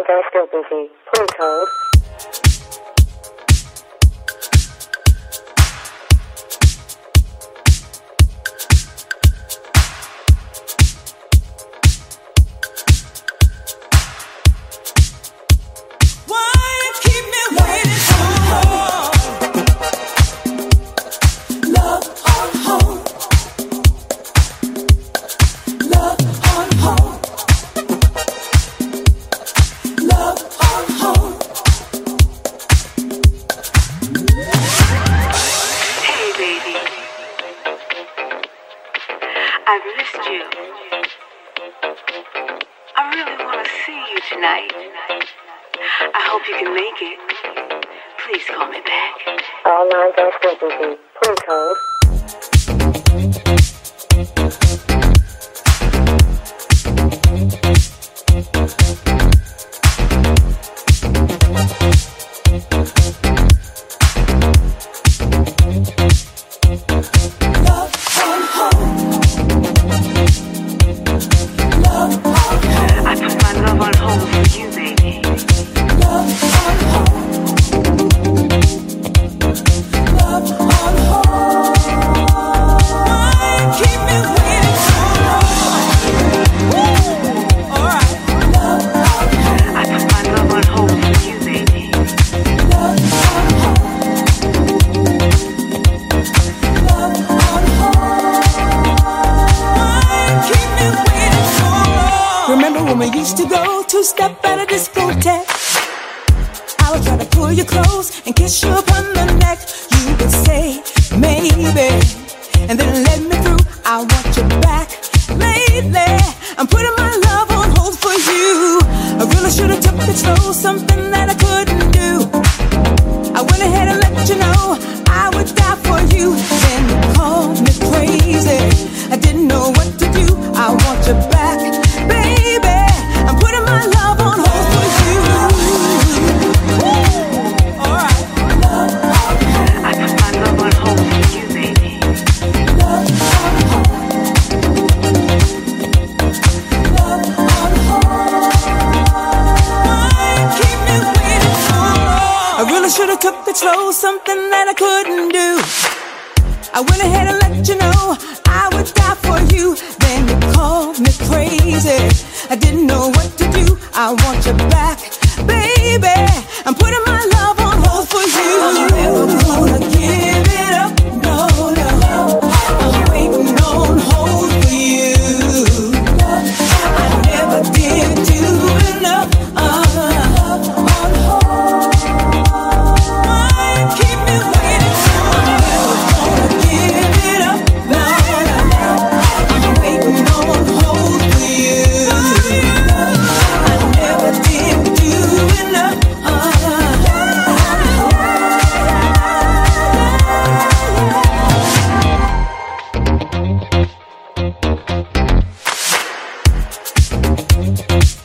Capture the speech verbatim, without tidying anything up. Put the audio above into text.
lines are still busy. Please hold. I've missed you. I really want to see you tonight. I hope you can make it. Please call me back. All lines are still busy. Please hold. Remember when we used to go two-step at a discotheque? I would try to pull you close and kiss you upon the neck. You would say, maybe, and then let me through. I want you back. Lately, I'm putting my love on hold for you. I really should have took it slow, something that I couldn't do. I went ahead and let you know I would die for you. Then you called me crazy. I didn't know what to do. I want you back, baby. I'm putting my love on hold for you. Woo! All right. I put my love on hold for you, baby. Love on hold. Love on hold. Why keep me waiting so long? I really should have took it slow, something that I couldn't do. I went ahead and let you know I would die for you. Then you called me crazy. I didn't know what to do. I want you back, baby. I'm putting my love on hold for you. I'm never gonna give it up, no, no. I'm waiting on hold for you. I never did do enough. Uh, on hold. Why keep me waiting so long? I'm never gonna give it up, no, no. I'm waiting on hold for you. I never did do enough. Uh,